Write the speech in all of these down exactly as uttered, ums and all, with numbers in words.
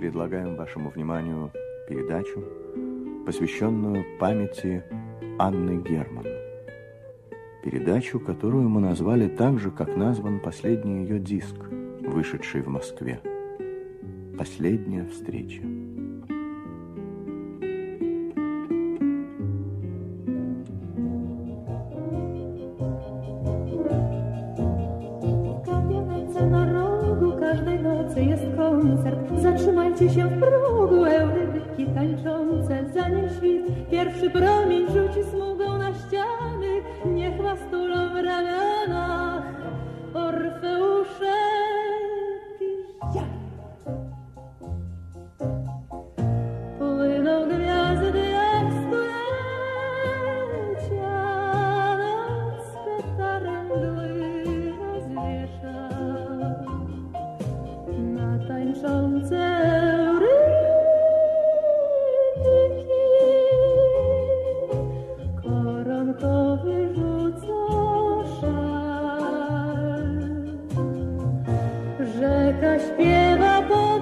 предлагаем вашему вниманию передачу, посвященную памяти Анны Герман. Передачу, которую мы назвали так же, как назван последний ее диск, вышедший в Москве. «Последняя встреча». Zatrzymajcie się w progu, eurydyki tańczące, zanim świt pierwszy promień rzuci smugą na ściany. Niech was tulą w ramionach Orfeusze pijani. Płyną gwiazdy jak stulecia, noc petary mgły rozwiesza. Na tańczące eurydyki koronkowy rzuca szal. Rzeka śpiewa pod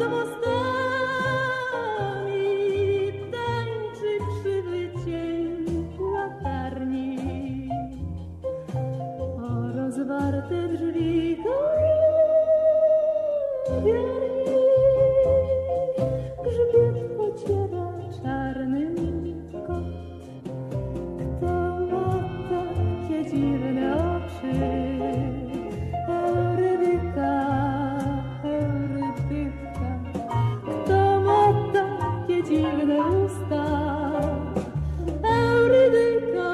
mostami, tańczy krzywy cień latarni. O rozwarte drzwi grzbiet pociera czarny kot. Kto ma takie dziwne oczy? Eurydyka, eurydyka. Kto ma takie dziwne usta? Eurydyka.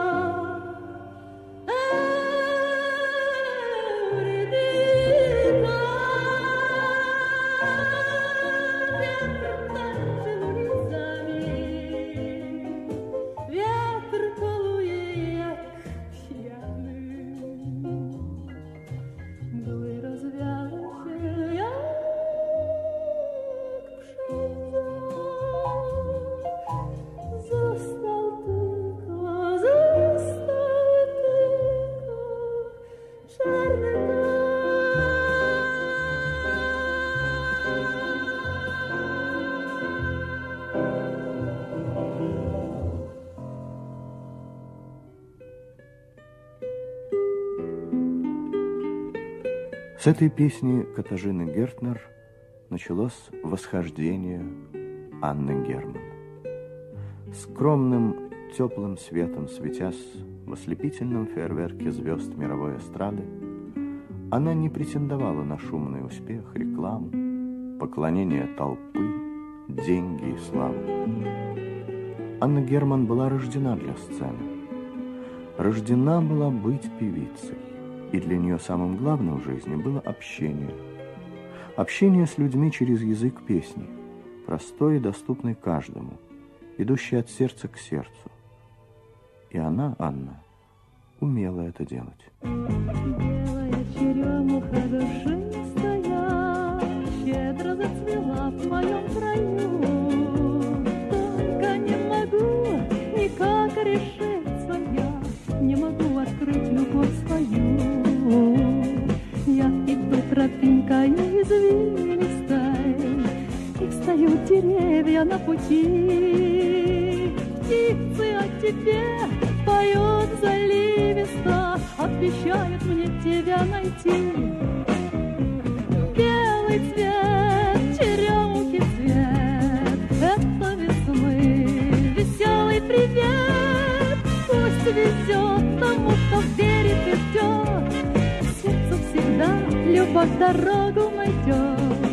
С этой песни Катажины Гертнер началось восхождение Анны Герман. Скромным, теплым светом светясь в ослепительном фейерверке звезд мировой эстрады, она не претендовала на шумный успех, рекламу, поклонение толпы, деньги и славу. Анна Герман была рождена для сцены. Рождена была быть певицей. И для нее самым главным в жизни было общение. Общение с людьми через язык песни, простой и доступный каждому, идущий от сердца к сердцу. И она, Анна, умела это делать. Белая черемуха душистая щедро зацвела в моем краю. Только не могу никак решиться я, не могу открыть любовь свою. Я иду тропинкой извилистой, и встают деревья на пути. Птицы о тебе поют заливисто, обещают мне тебя найти. Белый цвет, черемухи цвет, это весны, веселый привет. Пусть везет тому, кто верит и ждет, сердцу всегда любовь дорогу найдет.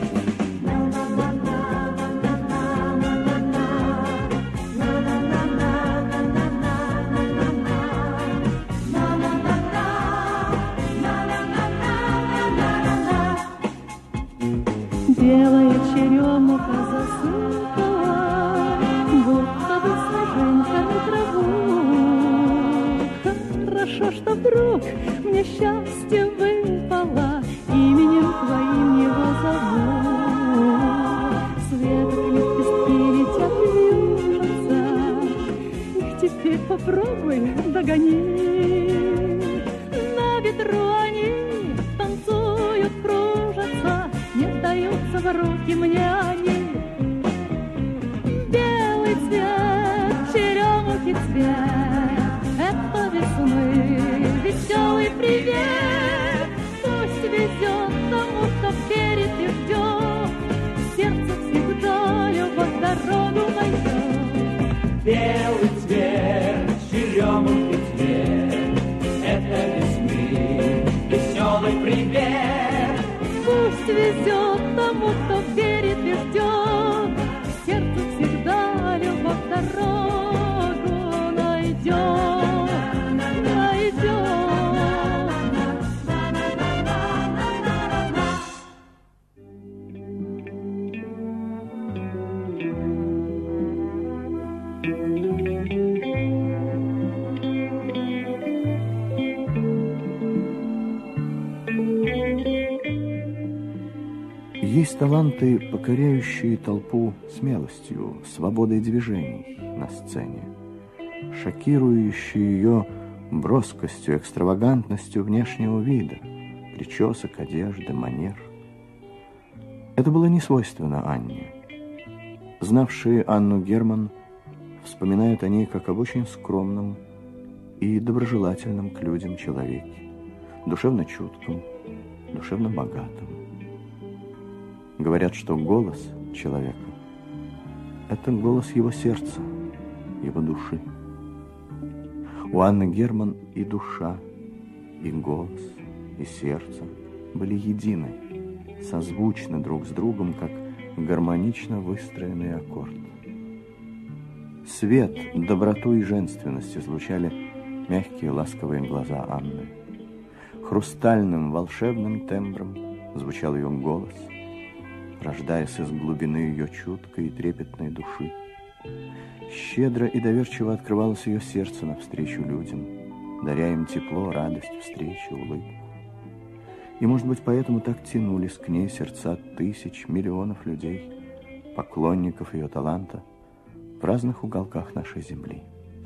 Белая черемуха засыпала, будто бы снежинками траву. Хорошо, что вдруг мне счастье выпало, именем твоим его зовут. Светок лепестки летят и вьюжатся, их теперь попробуй догони. На ветру они танцуют, кружатся, не даются в руки мне они. цвет, это весны веселый привет. Пусть везет тому, кто верит и ждет, в сердце всегда любовь дорогу найдет. Белый цвет, черемухий цвет, это весны веселый привет. Пусть везет тому, кто верит и ждет, в сердце всегда любовь дорогу найдет, найдет. Есть таланты, покоряющие толпу смелостью, свободой движений на сцене, шокирующие ее броскостью, экстравагантностью внешнего вида, причесок, одежды, манер. Это было не свойственно Анне. Знавшие Анну Герман вспоминают о ней как об очень скромном и доброжелательном к людям человеке, душевно чутком, душевно богатом. Говорят, что голос человека – это голос его сердца, его души. У Анны Герман и душа, и голос, и сердце были едины, созвучны друг с другом, как гармонично выстроенный аккорд. Свет, доброту и женственность излучали мягкие ласковые глаза Анны. Хрустальным волшебным тембром звучал ее голос, рождаясь из глубины ее чуткой и трепетной души. Щедро и доверчиво открывалось ее сердце навстречу людям, даря им тепло, радость, встречи, улыбку. И, может быть, поэтому так тянулись к ней сердца тысяч, миллионов людей, поклонников ее таланта в разных уголках нашей земли.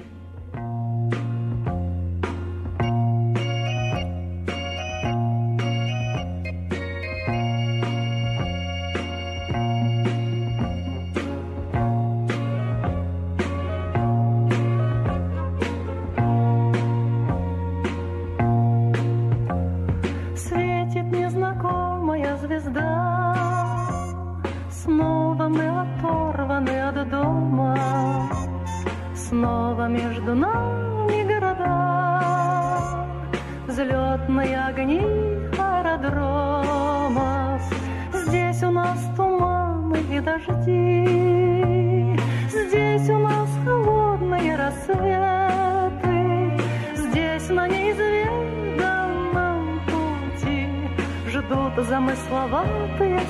Снова между нами города, взлетные огни аэродромов. Здесь у нас туманы и дожди, здесь у нас холодные рассветы, здесь на неизведанном пути ждут замысловатые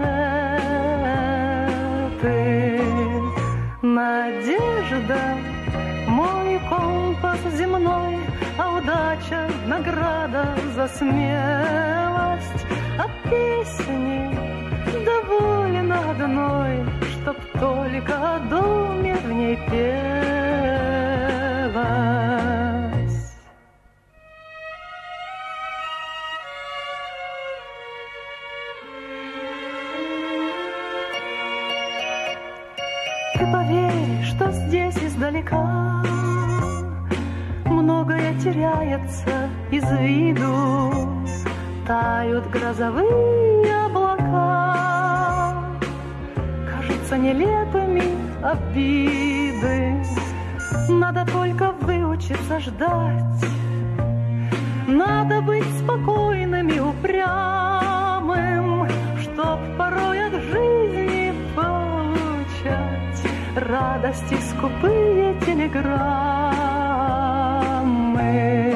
сюжеты. Надежда, мой компас земной, а удача — награда за смелость. А песни довольно одной, чтоб только о доме в ней пелось. Ты поверь, что здесь издалека многое теряется из виду, тают грозовые облака, кажутся нелепыми обиды. Надо только выучиться ждать, надо быть спокойным и упрямым, чтоб порой от жизни получать радости скупые телеграммы.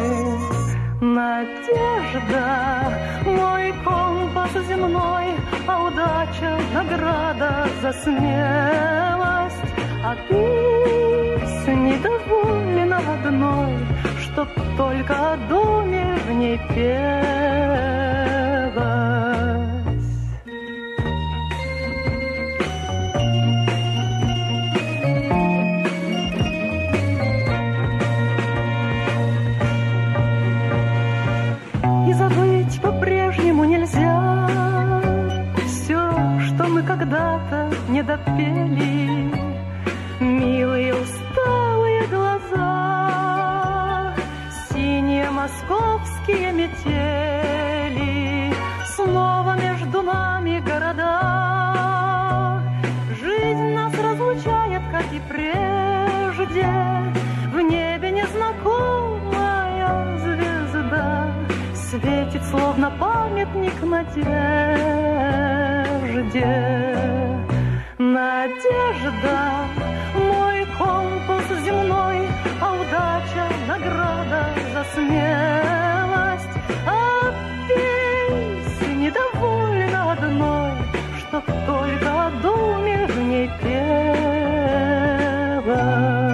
Надежда, мой компас земной, а удача — награда за смелость. А песни довольно одной, чтоб только о доме в ней пелось. Забыть по-прежнему нельзя все, что мы когда-то не допели. Милые усталые глаза памятник надежде. Надежда, мой компас земной, а удача — награда за смелость. А песня довольно одной, чтоб только думе в ней пелось.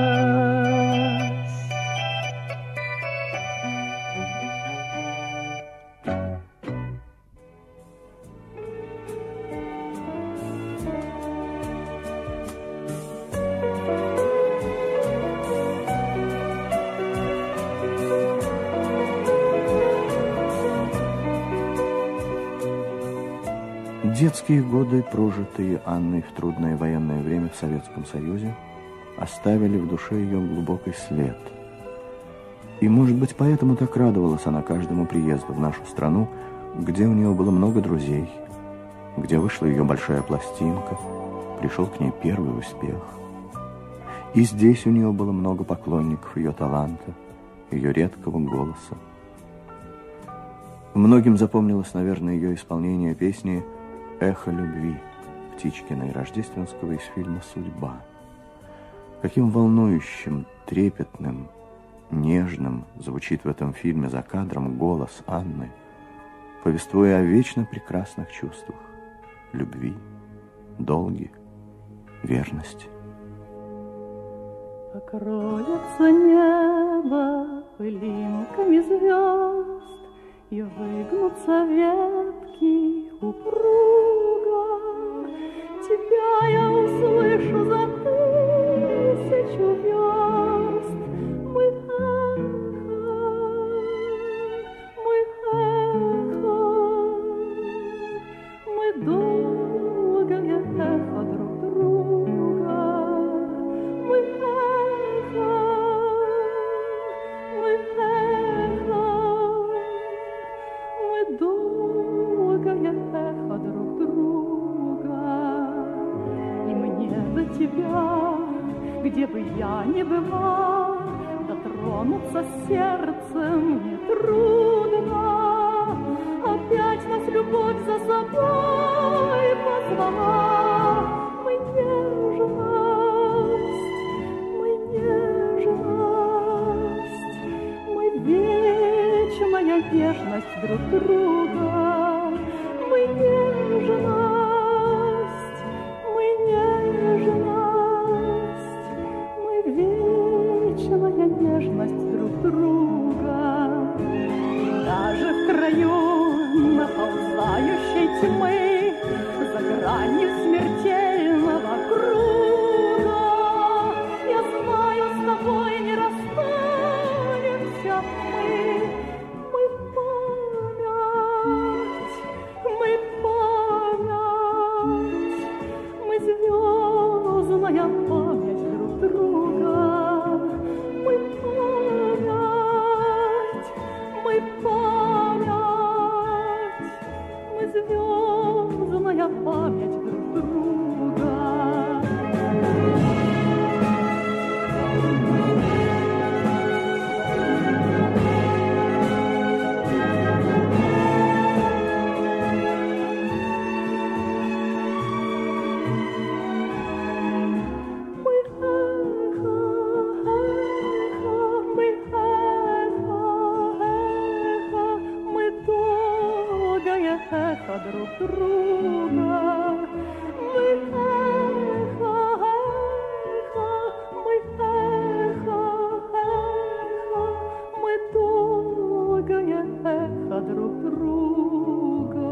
Детские годы, прожитые Анной в трудное военное время в Советском Союзе, оставили в душе ее глубокий след. И, может быть, поэтому так радовалась она каждому приезду в нашу страну, где у нее было много друзей, где вышла ее большая пластинка, пришел к ней первый успех. И здесь у нее было много поклонников ее таланта, ее редкого голоса. Многим запомнилось, наверное, ее исполнение песни «Эхо любви» Птичкина и Рождественского из фильма «Судьба». Каким волнующим, трепетным, нежным звучит в этом фильме за кадром голос Анны, повествуя о вечно прекрасных чувствах – любви, долге, верности. Покроется небо пылинками звезд, и выгнутся ветки упруга. Тебя я услышу за тысячу верст. Мы эхо, мы эхо, мы долгое эхо друг друга. Мы эхо, мы эхо, долгое эхо друг друга. И мне до тебя, где бы я ни была, дотронуться сердцем нетрудно. Опять нас любовь за собой позвала. Мы нежность, мы нежность, мы вечная нежность друг друга. Мы нежность, мы нежность, мы вечная нежность друг друга. Даже в краю наползающей тьмы, за гранью смертельного круга, я знаю, с тобой не расстанемся мы. Мы память, мы память, мы звездная память друг друга. Мы память, мы память, мы звездная память друг друга. Эхо друг друга, мы эхо, эхо, мы эхо, эхо, мы долгое эхо друг друга.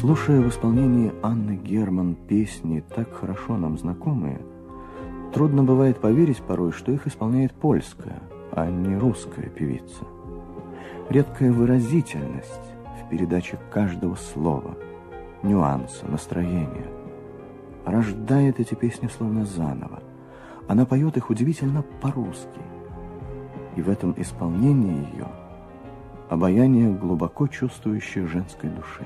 Слушая в исполнении Анны Герман песни, так хорошо нам знакомые, трудно бывает поверить порой, что их исполняет польская, а не русская певица. Редкая выразительность в передаче каждого слова, нюанса, настроения рождает эти песни словно заново. Она поет их удивительно по-русски. И в этом исполнении ее обаяние глубоко чувствующей женской души.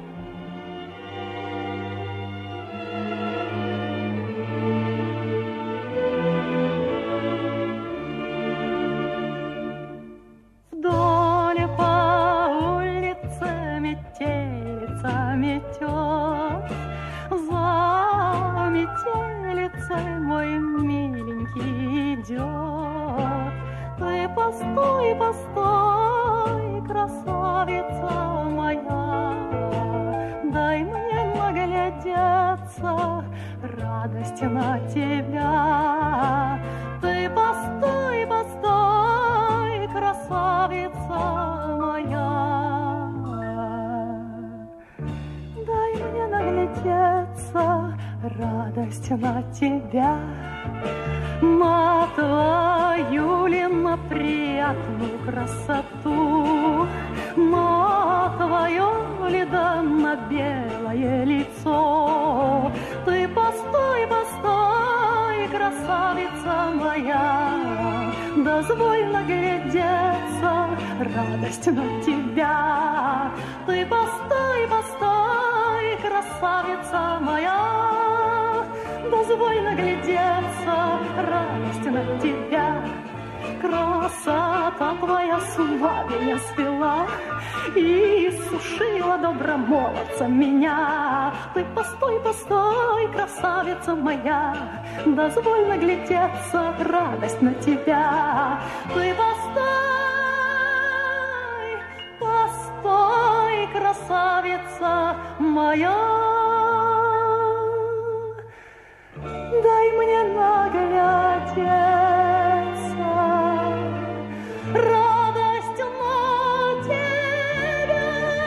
Радость на тебя, на твою ли, на приятную красоту, на твое ли, да на белое лицо. Ты постой, постой, красавица моя, дозволь наглядеться, радость на тебя. Ты постой, постой, красавица моя, дозволь наглядеться, радость на тебя. Красота твоя с ума меня свела и сушила добромолодца меня. Ты постой, постой, красавица моя, дозволь наглядеться, радость на тебя. Ты постой, постой, красавица моя, дай мне наглядеться, радость на тебя.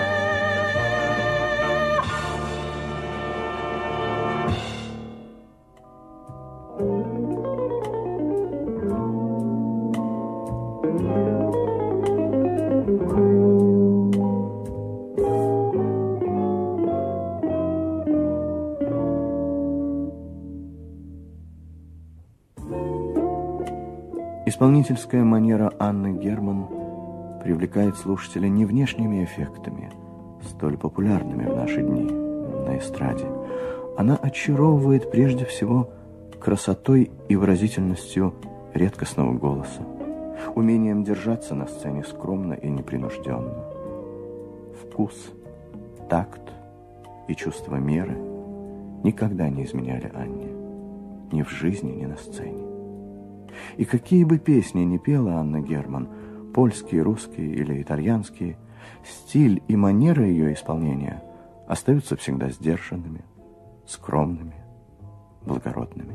Исполнительская манера Анны Герман привлекает слушателя не внешними эффектами, столь популярными в наши дни на эстраде. Она очаровывает прежде всего красотой и выразительностью редкостного голоса, умением держаться на сцене скромно и непринужденно. Вкус, такт и чувство меры никогда не изменяли Анне, ни в жизни, ни на сцене. И какие бы песни ни пела Анна Герман, польские, русские или итальянские, стиль и манера ее исполнения остаются всегда сдержанными, скромными, благородными.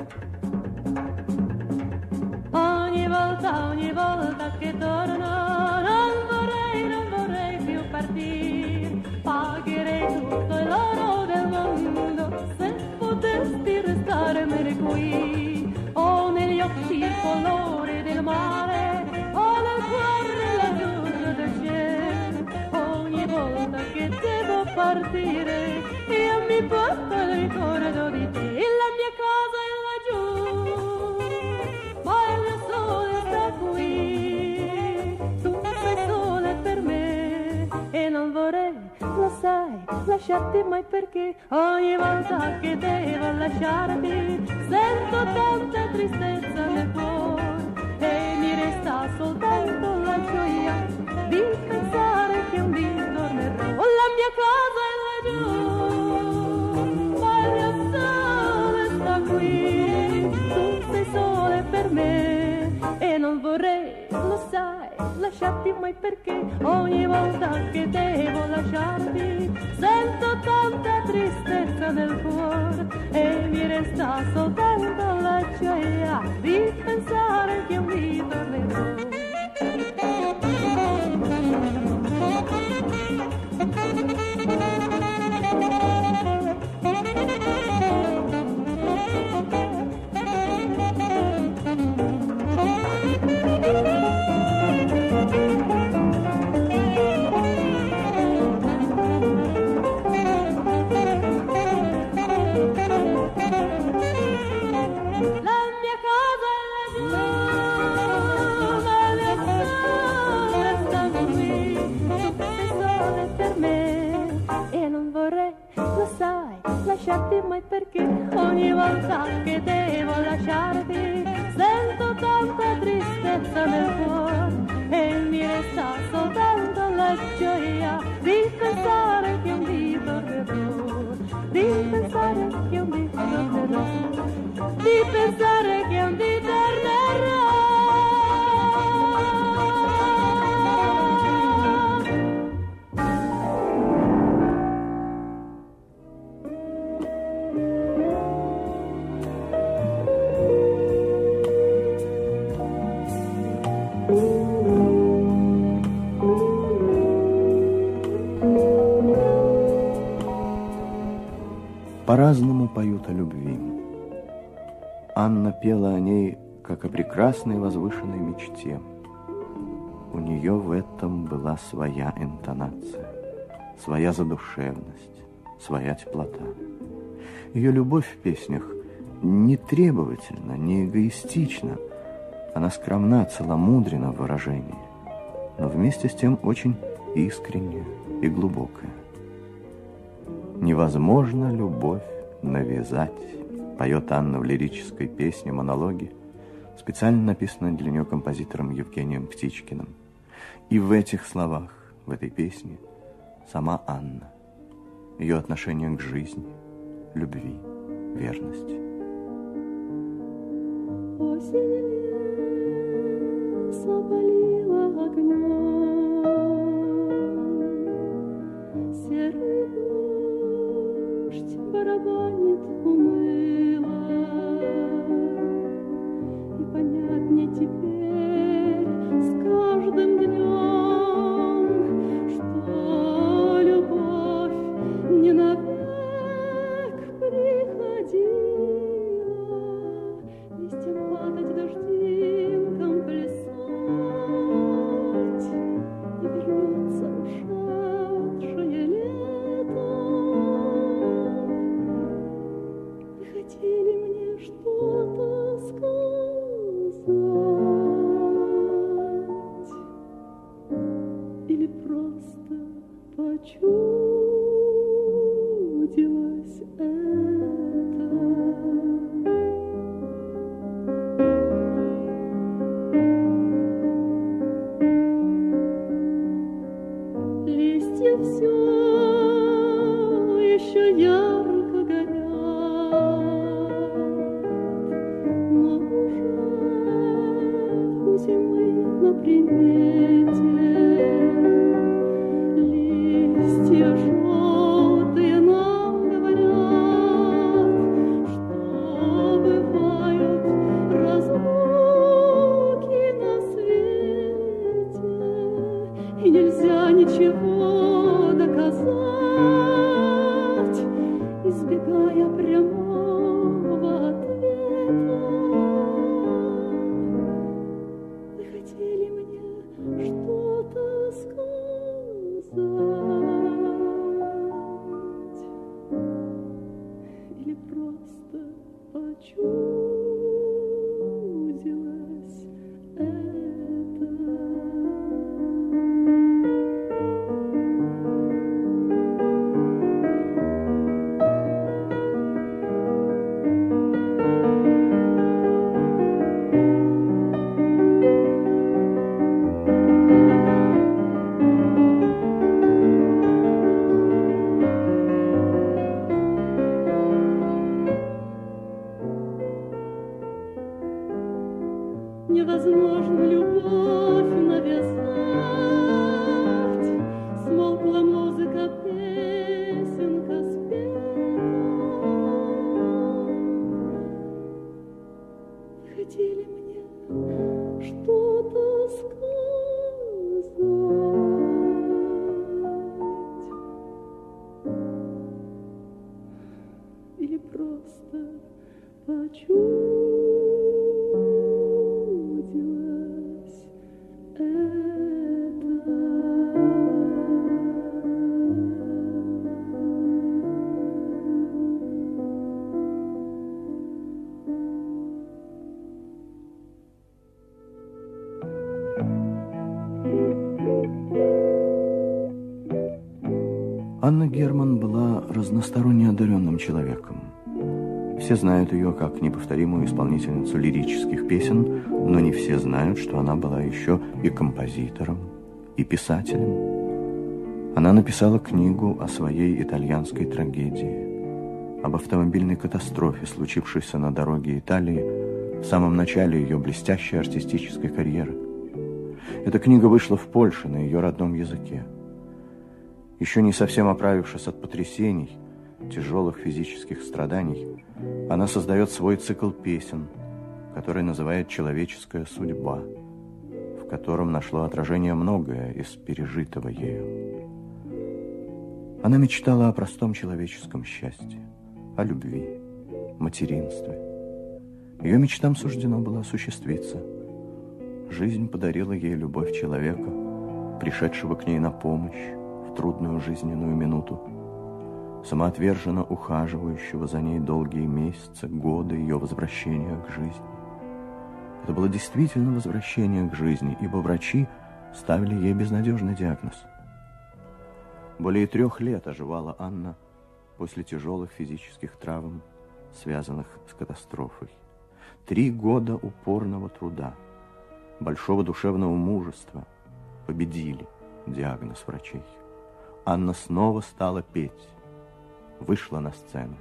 Ogni volta, ogni volta che torno, non vorrei, non vorrei più partir. Pagherei tutto l'oro del mondo se potessi restarmene qui. Ho negli occhi il colore del mare, ho nel cuore l'azzurro del cielo. Ogni volta che devo partire, io mi porto il ricordo di te. La mia casa è laggiù, ma il mio sole sta qui. Tu sei sole per me e non vorrei, lo sai, lasciarti mai, perché ogni volta che devo lasciarti sento tanta tristezza nel cuore e mi resta soltanto la gioia di pensare che un dì tornerò. La mia casa è laggiù, ma il mio sole sta qui. Tu sei sole per me e non vorrei, lo sai, lasciarti mai, perché ogni volta che devo lasciarti sento tanta tristezza nel cuore e mi resta soltanto la gioia di pensare che un dì tornerò. ogni volta che devo lasciarti sento tanta tristezza nel cuore e mi resta soltanto la gioia di pensare che un dì tornerò, di pensare che un dì tornerò, di pensare che un dì tornerò. По-разному поют о любви. Анна пела о ней, как о прекрасной возвышенной мечте. У нее в этом была своя интонация, своя задушевность, своя теплота. Ее любовь в песнях не требовательна, не эгоистична. Она скромна, целомудрена в выражении, но вместе с тем очень искренняя и глубокая. «Невозможно любовь навязать», поет Анна в лирической песне «Монологи», специально написанной для нее композитором Евгением Птичкиным. И в этих словах, в этой песне, сама Анна, ее отношение к жизни, любви, верности. Осень лес опалила огнем, серый дождь барабанит уныло, и понятнее теперь с каждым днем, что любовь не навек приходила, листьям падать, дождинкам плясать, и вернется ушедшее лето. Вы хотели мне что-то сказать или просто почудилось это? Листья все еще ярко горят, но уже у зимы на примете листья желтые нам говорят, что бывают разлуки на свете, и нельзя ничего доказать, избегая прямого ответа. Вы хотели мне что-то сказать или просто почудилось это? Невозможно любовь навязать, смолкла музыка, песенка спета. Вы хотели мне что-то сказать или просто почудилось это? Анна Герман была разносторонне одаренным человеком. Все знают ее как неповторимую исполнительницу лирических песен, но не все знают, что она была еще и композитором, и писателем. Она написала книгу о своей итальянской трагедии, об автомобильной катастрофе, случившейся на дороге Италии в самом начале ее блестящей артистической карьеры. Эта книга вышла в Польше на ее родном языке. Еще не совсем оправившись от потрясений, тяжелых физических страданий, она создает свой цикл песен, который называет «Человеческая судьба», в котором нашло отражение многое из пережитого ею. Она мечтала о простом человеческом счастье, о любви, материнстве. Ее мечтам суждено было осуществиться. Жизнь подарила ей любовь человека, пришедшего к ней на помощь в трудную жизненную минуту, самоотверженно ухаживающего за ней долгие месяцы, годы ее возвращения к жизни. Это было действительно возвращение к жизни, ибо врачи ставили ей безнадежный диагноз. Более трех лет оживала Анна после тяжелых физических травм, связанных с катастрофой. Три года упорного труда, большого душевного мужества победили диагноз врачей. Анна снова стала петь, вышла на сцену.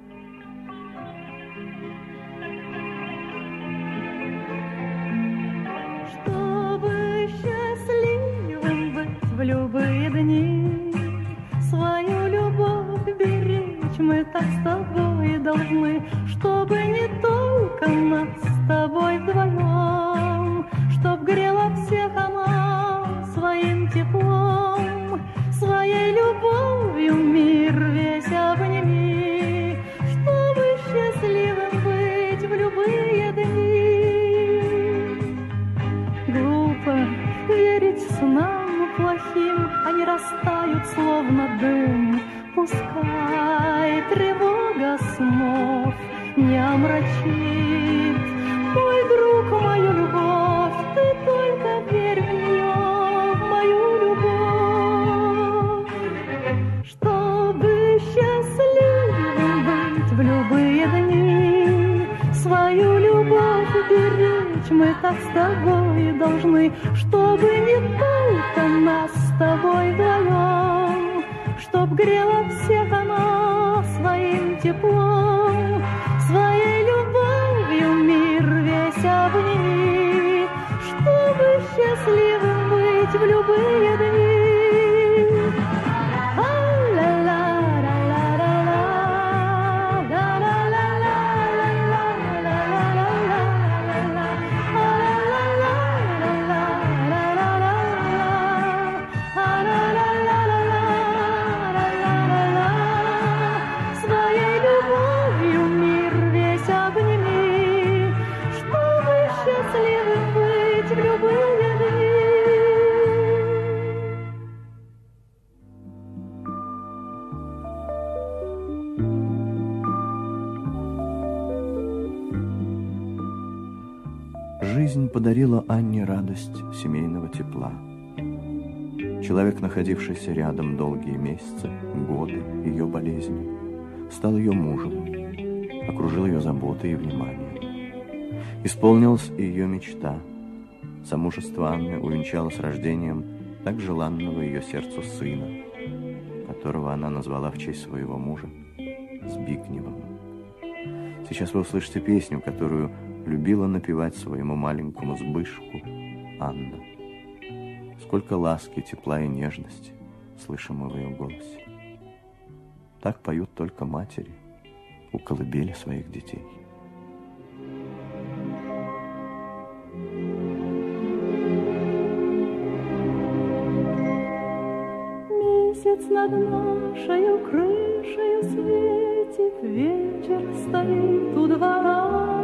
Чтобы счастливым быть в любые дни, свою любовь беречь мы так с тобой должны, чтобы не только нас с тобой вдвоем, чтоб грела всех она своим теплом, своей любовью мир весь обними, чтобы счастливым быть в любые дни. Глупо верить снам плохим, они растают словно дым. Пускай тревога снов не омрачит, мой друг, мою любовь, ты только верь в нее, в мою любовь. Чтобы счастливым быть в любые дни, свою любовь беречь мы так с тобой должны, чтобы не только нас с тобой вдвоем, чтоб грела всех она своим теплом, своей любовью мир весь обними, чтобы счастливым быть в любые дни. Жизнь подарила Анне радость семейного тепла. Человек, находившийся рядом долгие месяцы, годы ее болезни, стал ее мужем, окружил ее заботой и вниманием. Исполнилась и ее мечта. Замужество Анны увенчалось рождением так желанного ее сердцу сына, которого она назвала в честь своего мужа Збигневым. Сейчас вы услышите песню, которую любила напевать своему маленькому Збышку Анна. Сколько ласки, тепла и нежности слышим мы в ее голосе. Так поют только матери у колыбели своих детей. Месяц над нашей крышей светит, вечер стоит у двора.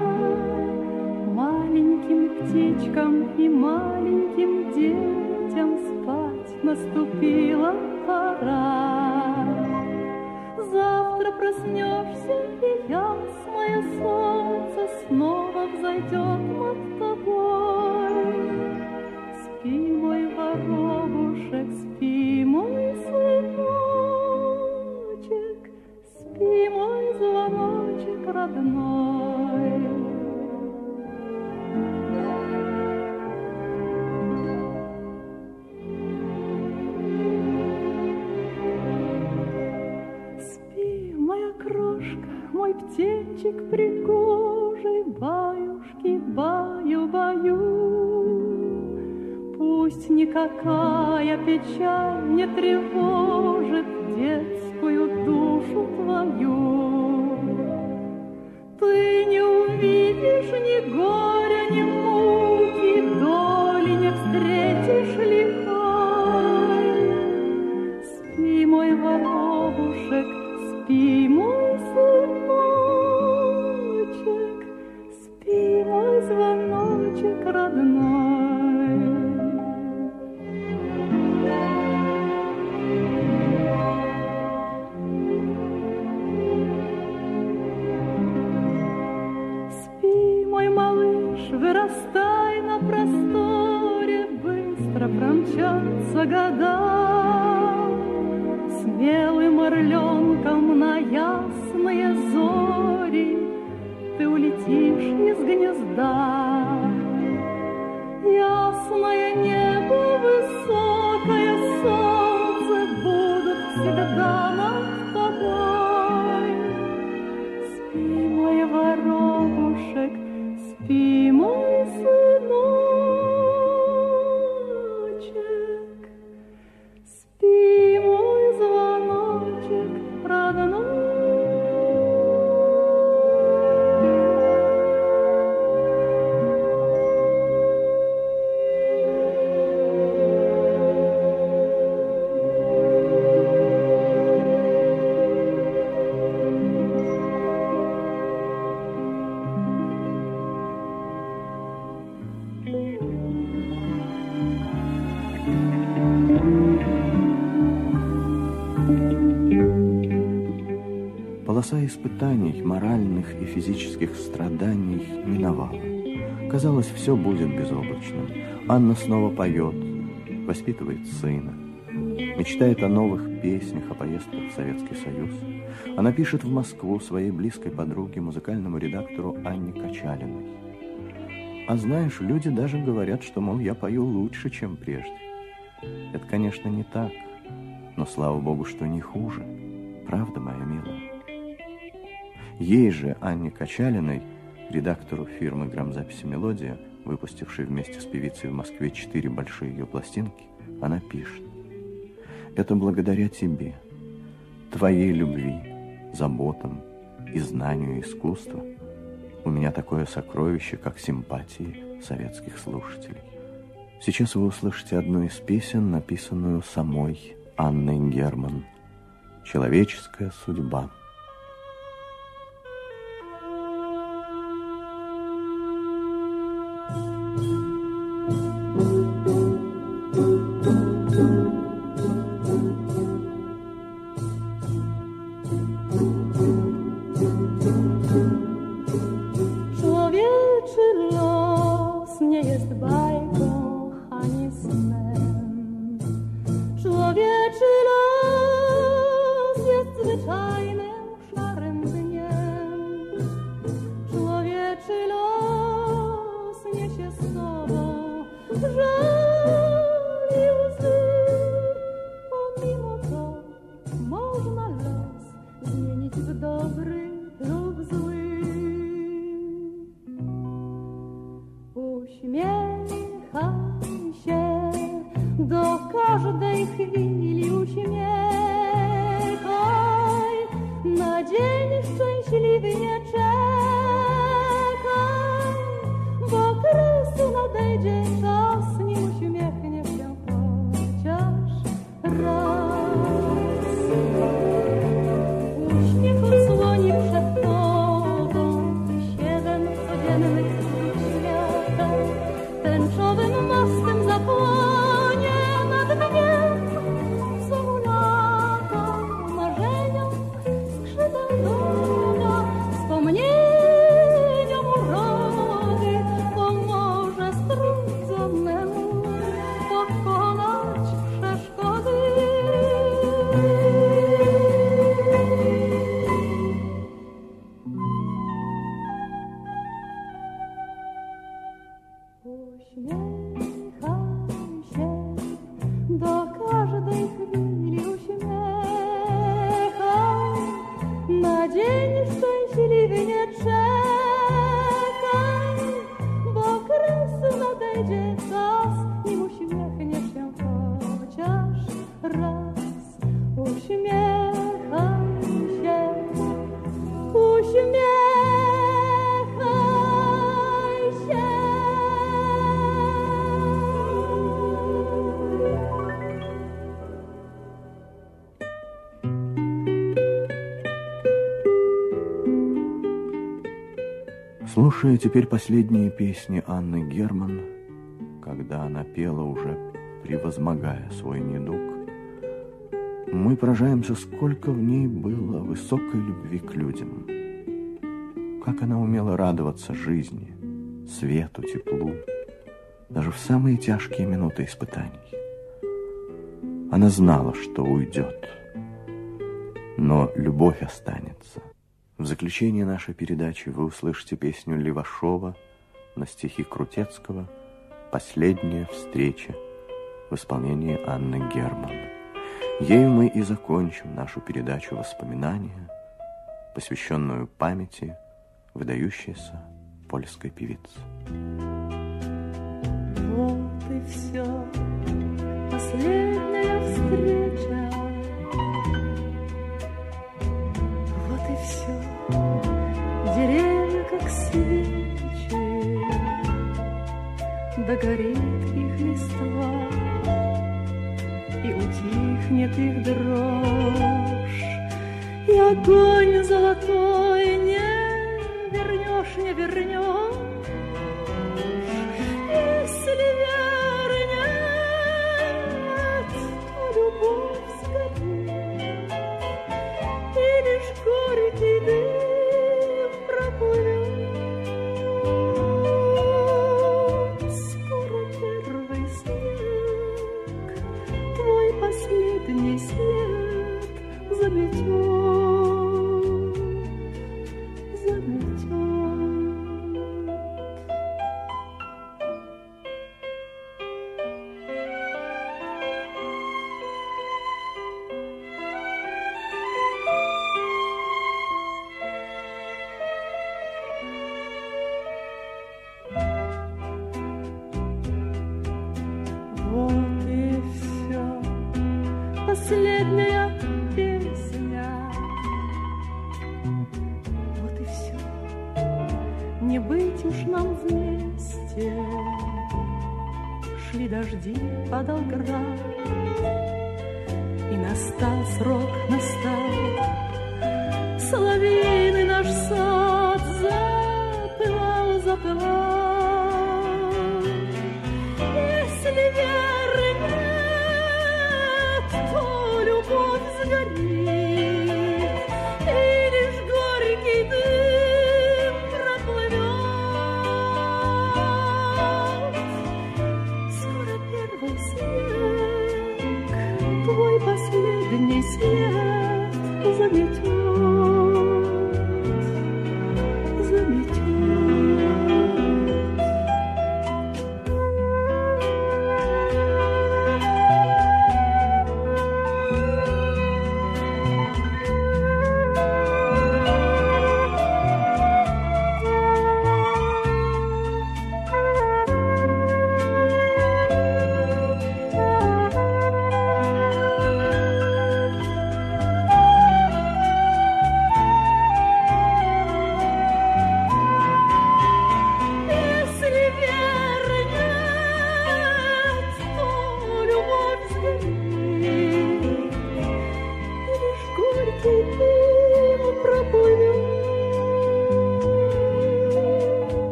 Маленьким птичкам и маленьким детям спать наступила пора. Завтра проснешься, и ясное солнце снова взойдет над тобой. Спи, мой воробушек, спи, мой сыночек, спи, мой звоночек. мой птенчик пригожий, баюшки, баю-баю. Пусть никакая печаль не тревожит детскую душу твою. Ты не увидишь ни горя, ни муки, доли не встретишь лихой. Спи, мой воробушек, спи, мой сыночек, спи, мой звоночек родной. Вырастай на просторе, быстро промчатся года. Смелым орленком на ясные зори ты улетишь из гнезда. Ясное небо, высокое солнце будут всегда над тобой. Спи, мой воробушек, спи, мой сыночек, спи, мой звоночек родной. Полоса испытаний, моральных и физических страданий миновала. Казалось, все будет безоблачным. Анна снова поет, воспитывает сына, мечтает о новых песнях, о поездках в Советский Союз. Она пишет в Москву своей близкой подруге, музыкальному редактору Анне Качалиной. А знаешь, люди даже говорят, что, мол, я пою лучше, чем прежде. Это, конечно, не так, но, слава богу, что не хуже. Правда, моя милая? Ей же, Анне Качалиной, редактору фирмы грамзаписи «Мелодия», выпустившей вместе с певицей в Москве четыре большие ее пластинки, она пишет: «Это благодаря тебе, твоей любви, заботам и знанию искусства у меня такое сокровище, как симпатии советских слушателей». Сейчас вы услышите одну из песен, написанную самой Анной Герман. «Человеческая судьба». День szczęśliwy Слушая теперь последние песни Анны Герман, когда она пела, уже превозмогая свой недуг, мы поражаемся, сколько в ней было высокой любви к людям. Как она умела радоваться жизни, свету, теплу, даже в самые тяжкие минуты испытаний. Она знала, что уйдет, но любовь останется. В заключение нашей передачи вы услышите песню Левашова на стихи Крутецкого «Последняя встреча» в исполнении Анны Герман. Ею мы и закончим нашу передачу «Воспоминания», посвященную памяти выдающейся польской певицы. Вот и все, последняя встреча. Вот и все, деревья как свечи, догорит их листва, и утихнет их дрожь, и огонь золотой не вернешь, не вернешь, если вернет, то любовь сгорит, и лишь горький дым проплывет. Скоро первый снег, твой последний след заметет. Последняя песня. Вот и все. Не быть уж нам вместе. Шли дожди, падал град, и настал срок, настал. Соловьиный наш сад запылал, запылал. Если вернет, то любовь сгорит, и лишь горький дым проплывет. Скоро первый снег, твой последний свет заметет, заметет.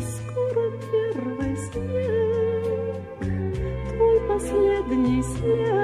Последний свет